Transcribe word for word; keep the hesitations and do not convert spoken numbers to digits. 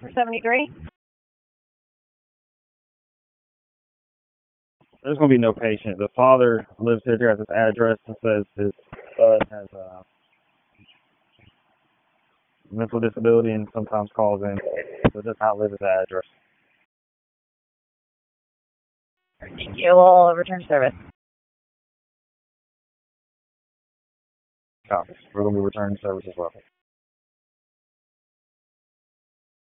for seventy-three. There's going to be no patient. The father lives here at this address and says his son has a mental disability and sometimes calls in. So does not live at the address. Thank you. We'll return service. Copy. We're going to be returning service as well.